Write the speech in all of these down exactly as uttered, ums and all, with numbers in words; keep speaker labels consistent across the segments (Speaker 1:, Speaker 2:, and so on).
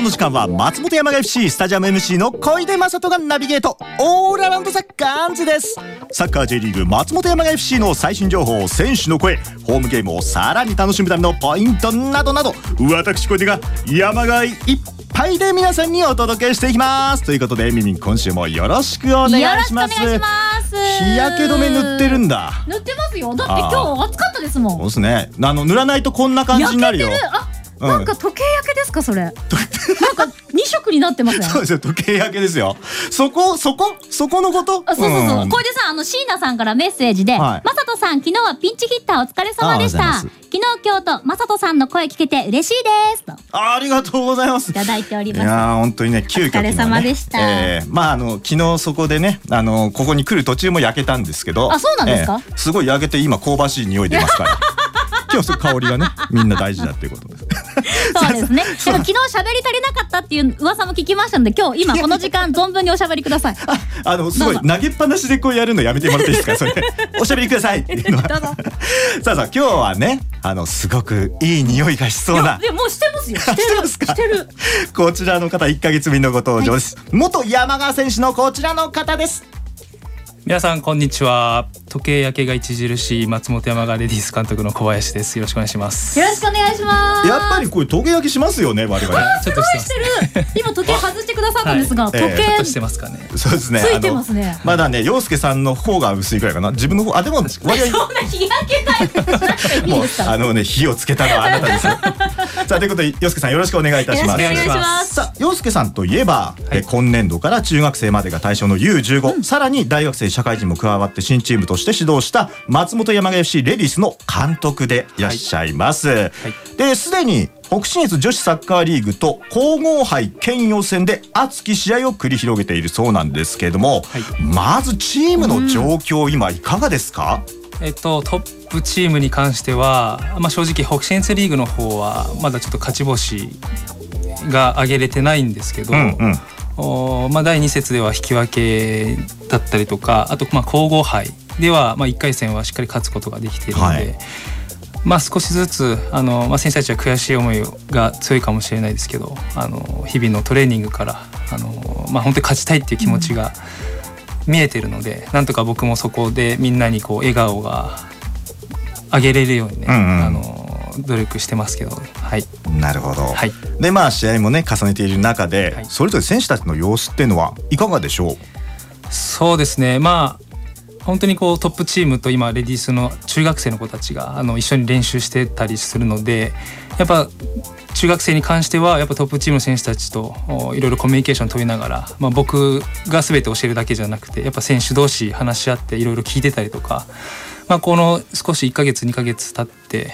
Speaker 1: の時間は松本山雅 エフシー スタジアム エムシー の小出正人がナビゲートオールアラウンドサッカーンズです。サッカー J リーグ松本山雅 エフシー の最新情報、選手の声、ホームゲームをさらに楽しむためのポイントなどなど、私小出が山雅いっぱいで皆さんにお届けしていきます。ということでミミン、今週もよろしくお願いします。
Speaker 2: よろしくお願いします。
Speaker 1: 日焼け止め塗ってるんだ。
Speaker 2: 塗ってますよ。だって今日暑かったですもん。
Speaker 1: そうですね。あの塗らないとこんな感じになるよ。
Speaker 2: 焼けてる。あ、うん、なんか時計焼けですかそれ。なんかに色になってますね。
Speaker 1: そうですよ、時計焼けですよ。そこそこそこのこと。
Speaker 2: あ、そうそうそう。うん、小出さん、あの椎名さんからメッセージで、はい、マサトさん昨日はピンチヒッターお疲れ様でした。昨日今日とマサトさんの声聞けて嬉しいですと。
Speaker 1: あ、ありがとうございます。
Speaker 2: いただいております。
Speaker 1: いやー本当にね、急遽、ね、
Speaker 2: お疲れ様でした。
Speaker 1: えー、まああの昨日そこでね、あのここに来る途中も焼けたんですけど。
Speaker 2: あ、そうなんですか。
Speaker 1: えー、すごい焼けて今香ばしい匂い出ますから。今日その香りがね、みんな大事だっていうことです。
Speaker 2: そうですね。でも昨日喋り足りなかったっていう噂も聞きましたので、今日今この時間存分におしゃべりください。
Speaker 1: あ, あのすごい投げっぱなしでこうやるのやめてもらっていいですか。それおしゃべりくださいっていうのは。さあさあ今日はね、あのすごくいい匂いがしそうな。
Speaker 2: いやもうしてますよ。してる
Speaker 1: してますか。
Speaker 2: してる。
Speaker 1: こちらの方いっかげつぶりのご登場です。はい、元山川選手のこちらの方です。
Speaker 3: 皆さんこんにちは。時計焼けが著しい松本山雅レディース監督の小林です。よろしくお願いします。
Speaker 2: よろしくお願いします。
Speaker 1: やっぱりこれ時計焼けしますよね、我々。
Speaker 2: ちょっとしてる。今時計外してくださったんですが、はい、時計、
Speaker 3: えー、ちょっとしてますかね。
Speaker 1: そうですね。
Speaker 2: ついてますね。
Speaker 1: まだね、陽介さんの方が薄いくらいかな。自分の方、あでも割合
Speaker 2: そんな日焼けタイプじゃなくていいんですか。
Speaker 1: もうあのね、火をつけたのはあなたですよ。さあということで陽介さんよろしくお願いいたします。
Speaker 2: よろしくお願いします。
Speaker 1: さあ陽介さんといえば、
Speaker 3: はい、
Speaker 1: 今年度から中学生までが対象の ユーじゅうご、うん、さらに大学生社会人も加わって新チームとして指導した松本山雅 エフシー レディースの監督でいらっしゃいます。はいはい、ですでに北信越女子サッカーリーグと皇后杯県予選で熱き試合を繰り広げているそうなんですけれども、はい、まずチームの状況、うん、今いかがですか。
Speaker 3: えっと、トップチームに関しては、まあ、正直北信越リーグの方はまだちょっと勝ち星が上げれてないんですけど、うんうん、おまあ、だいに節では引き分けだったりとか、あとまあ皇后杯ではまあいっかい戦はしっかり勝つことができているので、はい、まあ、少しずつあの、まあ、選手たちは悔しい思いが強いかもしれないですけど、あの日々のトレーニングからあの、まあ、本当に勝ちたいっていう気持ちが見えてるので、なんとか僕もそこでみんなにこう笑顔が上げれるようにね、うんうん、あの努力してますけど、はい、
Speaker 1: なるほど、
Speaker 3: はい、
Speaker 1: でまあ試合もね重ねている中で、はい、それぞれ選手たちの様子っていうのはいかがでしょう。
Speaker 3: そうですね、まあ本当にこうトップチームと今レディースの中学生の子たちがあの一緒に練習してたりするので、やっぱ中学生に関してはやっぱトップチームの選手たちといろいろコミュニケーション取りながら、まあ、僕が全て教えるだけじゃなくてやっぱ選手同士話し合っていろいろ聞いてたりとか、まあ、この少しいっかげつにかげつ経って、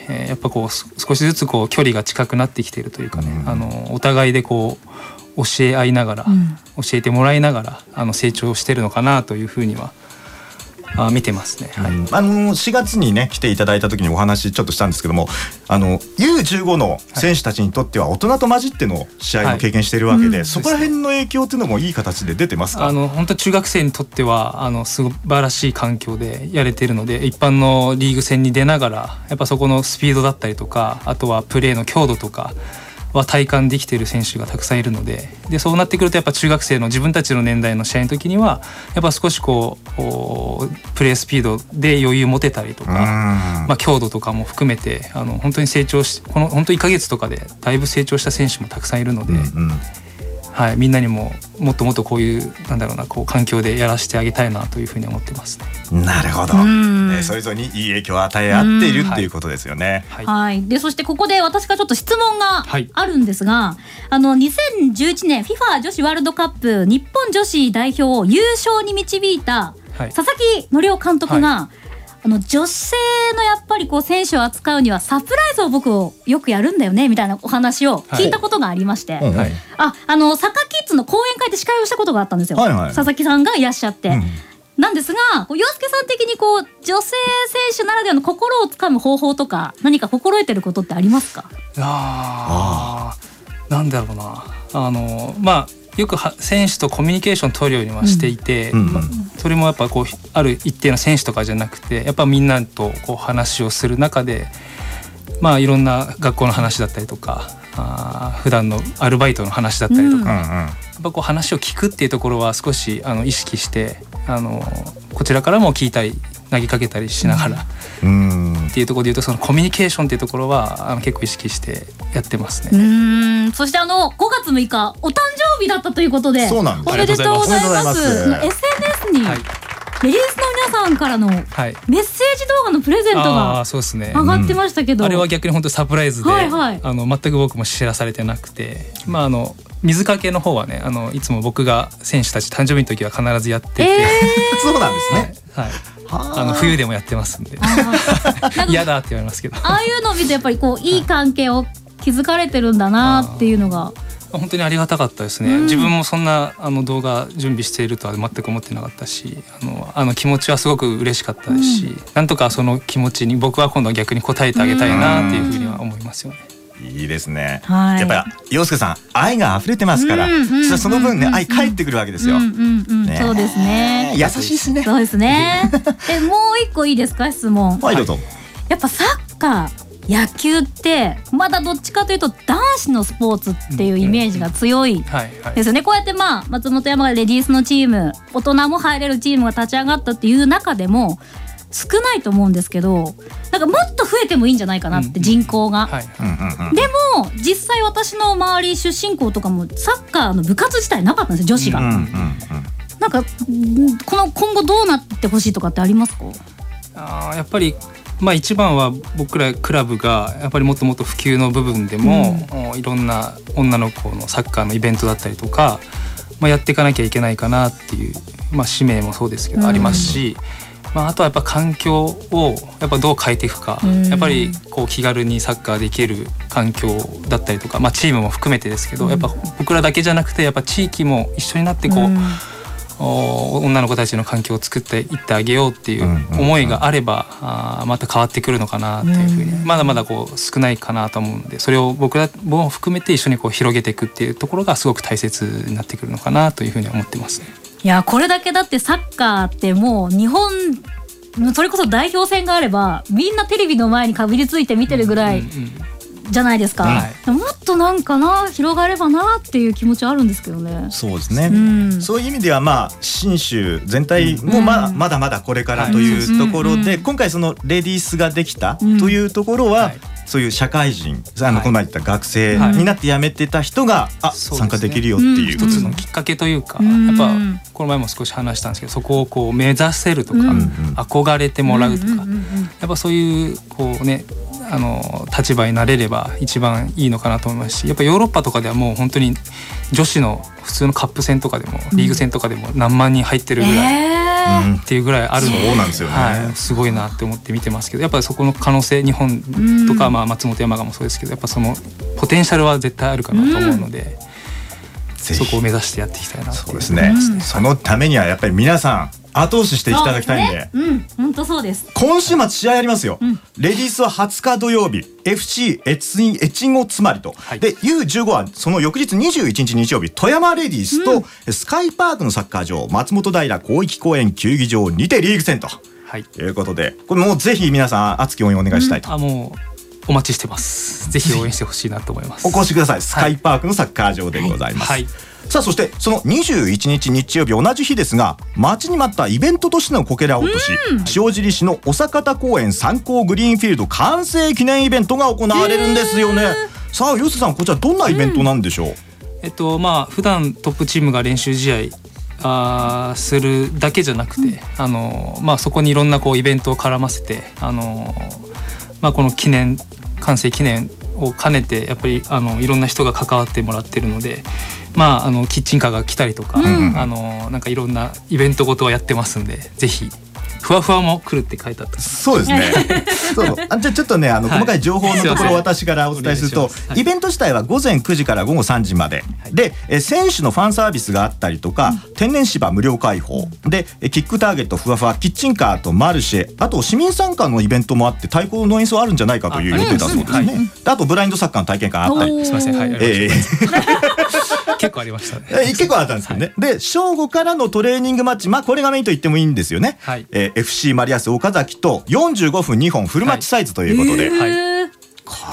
Speaker 3: えー、やっぱこう少しずつこう距離が近くなってきているというかね、うん、あのお互いでこう教え合いながら、うん、教えてもらいながらあの成長しているのかなというふうにはあ見てますね。はい、
Speaker 1: うん、あのしがつにね来ていただいた時にお話ちょっとしたんですけども、あの ユーじゅうご の選手たちにとっては大人と混じっての試合を経験しているわけで、はい、うん、そこら辺の影響っていうのもいい形で出てますか。
Speaker 3: あの本当中学生にとってはあの素晴らしい環境でやれているので、一般のリーグ戦に出ながらやっぱそこのスピードだったりとか、あとはプレーの強度とかは体感できている選手がたくさんいるので、でそうなってくるとやっぱ中学生の自分たちの年代の試合の時にはやっぱ少しこうプレースピードで余裕持てたりとか、まあ、強度とかも含めてあの本当に成長しこの本当いっかげつとかでだいぶ成長した選手もたくさんいるので、うんうん、はい、みんなにももっともっとこういうなんだろうなこう環境でやらせてあげたいなというふうに思ってますね。
Speaker 1: なるほど、ね、それぞれにいい影響を与え合っているっていうことですよね。
Speaker 2: はい、はい、でそしてここで私からちょっと質問があるんですが、はい、あのにせんじゅういちねん フィファ 女子ワールドカップ日本女子代表を優勝に導いた佐々木則夫監督が、はい、あの女性のやっぱりこう選手を扱うにはサプライズを僕をよくやるんだよねみたいなお話を聞いたことがありまして、はい、ああのサッカーキッズの講演会で司会をしたことがあったんですよ、はいはい、佐々木さんがいらっしゃって、うん、なんですが陽介さん的にこう女性選手ならではの心をつかむ方法とか何か心得てることってありますか。
Speaker 3: あなんだろうなあのまあよく選手とコミュニケーション取るようにはしていて、うんうんまあ、それもやっぱこうある一定の選手とかじゃなくてやっぱみんなとこう話をする中で、まあ、いろんな学校の話だったりとかあ普段のアルバイトの話だったりとか、うん、やっぱこう話を聞くっていうところは少しあの意識してあのこちらからも聞いたり投げかけたりしながら、うん、っていうところでいうとそのコミュニケーションっていうところはあの結構意識してやってますね。
Speaker 2: うんそしてあのごがつむいかお誕生日だったということで、
Speaker 1: そうなんです。
Speaker 2: おめでとうございます。エスエヌエス に、はい、レディースの皆さんからのメッセージ動画のプレゼントが上がってましたけど、
Speaker 3: あれは逆に本当サプライズで、はいはい、あの全く僕も知らされてなくて、まああの水かけの方はねあのいつも僕が選手たち誕生日の時は必ずやってて、え
Speaker 1: ー、そうなんですね。
Speaker 3: はい、はい、あの冬でもやってますんで嫌だって言われますけど、
Speaker 2: ああいうのを見てやっぱりこういい関係を築かれてるんだなっていうのが
Speaker 3: 本当にありがたかったですね、うん、自分もそんなあの動画準備しているとは全く思ってなかったし、あのあの気持ちはすごく嬉しかったですし、うん、なんとかその気持ちに僕は今度は逆に応えてあげたいなっていうふうには思いますよね。
Speaker 1: いいですね、はい、やっぱり陽介さん愛が溢れてますから、うんうんうんうん、その分ね愛返ってくるわけですよ、うんうんうんね、
Speaker 2: そうですね、
Speaker 1: 優しいですね。
Speaker 2: そうですねえもう一個いいですか質問。
Speaker 1: はいどうぞ。
Speaker 2: やっぱサッカー野球ってまだどっちかというと男子のスポーツっていうイメージが強いですよね。こうやってまあ松本山がレディースのチーム、大人も入れるチームが立ち上がったっていう中でも少ないと思うんですけど、なんかもっと増えてもいいんじゃないかなって、人口が、はい、でも実際私の周り出身校とかもサッカーの部活自体なかったんですよ女子が、うんうんうんうん、なんかこの今後どうなってほしいとかってありますか？
Speaker 3: あやっぱりまあ、一番は僕らクラブがやっぱりもっともっと普及の部分でも、うん、いろんな女の子のサッカーのイベントだったりとか、まあ、やっていかなきゃいけないかなっていう、まあ、使命もそうですけどありますし、うんまあ、あとはやっぱ環境をやっぱどう変えていくか、うん、やっぱりこう気軽にサッカーできる環境だったりとか、まあ、チームも含めてですけど、うん、やっぱ僕らだけじゃなくてやっぱ地域も一緒になってこう、うん女の子たちの環境を作っていってあげようっていう思いがあれば、うんうん、あまた変わってくるのかなっていうふうに、うん、まだまだこう少ないかなと思うので、それを僕らも含めて一緒にこう広げていくっていうところがすごく大切になってくるのかなというふうに思ってますね。
Speaker 2: いやこれだけだってサッカーってもう日本それこそ代表戦があればみんなテレビの前にかぶりついて見てるぐらい、うんうんうんじゃないですか、はい、もっとなんかな広がればなっていう気持ちはあるんですけどね。
Speaker 1: そうですね、うん、そういう意味ではまあ信州全体もまだ、うん、まだまだこれからというところで、うんうん、今回そのレディースができたというところは、うんはい、そういう社会人あのこの前言った学生になって辞めてた人が、はい、あ、参加できるよっていう
Speaker 3: 一つのきっかけというか、うん、やっぱこの前も少し話したんですけどそこをこう目指せるとか、うん、憧れてもらうとか、うんうんうんうん、やっぱそういうこうねあの立場になれれば一番いいのかなと思いますし、やっぱヨーロッパとかではもう本当に女子の普通のカップ戦とかでもリーグ戦とかでも何万人入ってるぐらい、うん、っていうぐらいあるので、
Speaker 1: そうなんですよね、
Speaker 3: はい、すごいなって思って見てますけど、やっぱりそこの可能性日本とか、まあ、松本山雅もそうですけどやっぱそのポテンシャルは絶対あるかなと思うので、うん、そこを目指してやっていきたいなっていう。
Speaker 1: そうですね、うん、そのためにはやっぱり皆さん後押ししていただきたいんで、
Speaker 2: うん、本当そうです。
Speaker 1: 今週末試合ありますよ、うん、レディースははつか土曜日 エフシー 越後つまりと、はい、で ユーじゅうご はその翌日にじゅういちにち日曜日富山レディースと、うん、スカイパークのサッカー場松本平広域公園球技場にてリーグ戦と、はい、いうことでこれもうぜひ皆さん熱き応援お願いしたいと、
Speaker 3: うん、あもうお待ちしてます。ぜひ応援してほしいなと思います。
Speaker 1: お越しください。スカイパークのサッカー場でございます、はいはいはい。さあそしてそのにじゅういちにち日曜日同じ日ですが待ちに待ったイベントとしてのこけら落とし、塩尻市のおさかた公園三高グリーンフィールド完成記念イベントが行われるんですよね。さあ吉瀬さんこちらどんなイベントなんでしょう？うん、
Speaker 3: えっとまあ普段トップチームが練習試合あするだけじゃなくて、うん、あのまあそこにいろんなこうイベントを絡ませてあのまあこの記念完成記念を兼ねてやっぱりあのいろんな人が関わってもらってるので。まあ、あのキッチンカーが来たりとか、うん、あのなんかいろんなイベントごとはやってますんでぜひふわふわも来るって書いてあった。
Speaker 1: そうですねそうあじゃあちょっとねあの、はい、細かい情報のところを私からお伝えすると、はい、イベント自体は午前くじから午後さんじまで、はい、でえ選手のファンサービスがあったりとか、うん、天然芝無料開放でキックターゲットふわふわキッチンカーとマルシェあと市民参加のイベントもあって太鼓の演奏あるんじゃないかという予定だそうですね、はい、あとブラインドサッカーの体験会あったり
Speaker 3: すみません、はい、えー、結構ありましたね
Speaker 1: 結構あったんですけどね、はい、で正午からのトレーニングマッチまあこれがメインと言ってもいいんですよね、はいえー、エフシー マリアス岡崎とよんじゅうごふんにほんフルマッチサイズということで、はいはい、こ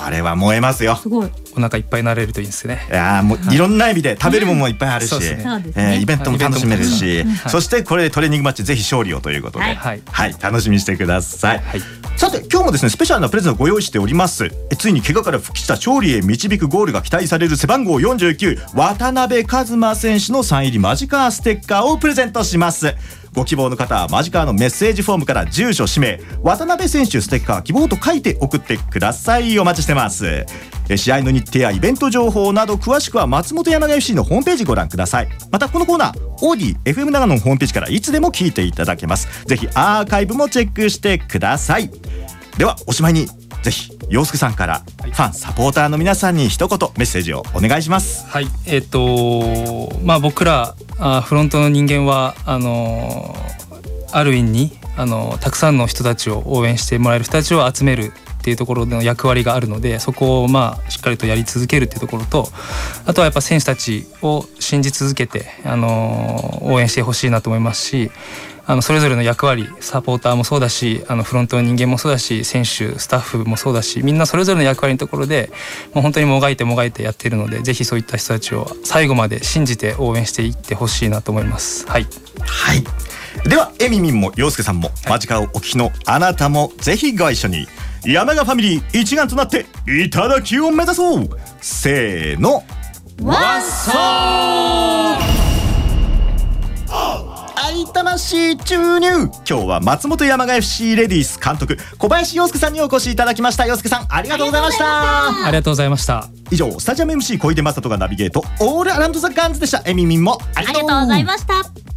Speaker 1: これは燃えますよ。
Speaker 2: すごい。
Speaker 3: お腹いっぱいになれるといいですね。
Speaker 1: いやもういろんな意味で食べるものもいっぱいあるし、えイベントも楽しめるし、そしてこれでトレーニングマッチぜひ勝利をということで、はい、はい、楽しみにしてください。はい、さて今日もですねスペシャルなプレゼントをご用意しております。えついに怪我から復帰した勝利へ導くゴールが期待される背番号よんじゅうきゅう渡辺一馬選手のサイン入りマジカーステッカーをプレゼントします。ご希望の方はマジカーのメッセージフォームから住所氏名渡辺選手ステッカー希望と書いて送ってください。お待ちしてます。試合の日程やイベント情報など詳しくは松本山雅 エフシー のホームページご覧ください。またこのコーナーオーディ エフエム 長野のホームページからいつでも聞いていただけます。ぜひアーカイブもチェックしてください。ではおしまいにぜひ陽介さんからファンサポーターの皆さんに一言メッセージをお願いします。
Speaker 3: はい、えっとまあ僕らあフロントの人間はあのある意味にあのたくさんの人たちを応援してもらえる人たちを集めるっていうところでの役割があるので、そこをまあしっかりとやり続けるっていうところと、あとはやっぱ選手たちを信じ続けてあの応援してほしいなと思いますし、あのそれぞれの役割サポーターもそうだしあのフロントの人間もそうだし選手スタッフもそうだしみんなそれぞれの役割のところでもう本当にもがいてもがいてやっているので、ぜひそういった人たちを最後まで信じて応援していってほしいなと思います。はい、
Speaker 1: はい、ではエミミンも陽介さんも、はい、マジカーをお聞きのあなたもぜひご一緒に山賀ファミリー一丸となっていただきを目指そう。せーのワッソー愛魂注入。今日は松本山雅 エフシー レディース監督小林陽介さんにお越しいただきました。陽介さんありがとうございました。
Speaker 3: ありがとうございました。
Speaker 1: 以上スタジアム エムシー 小出正人がナビゲートオールアラウンドザガンズでした。エミミンも
Speaker 2: ありがとうございました。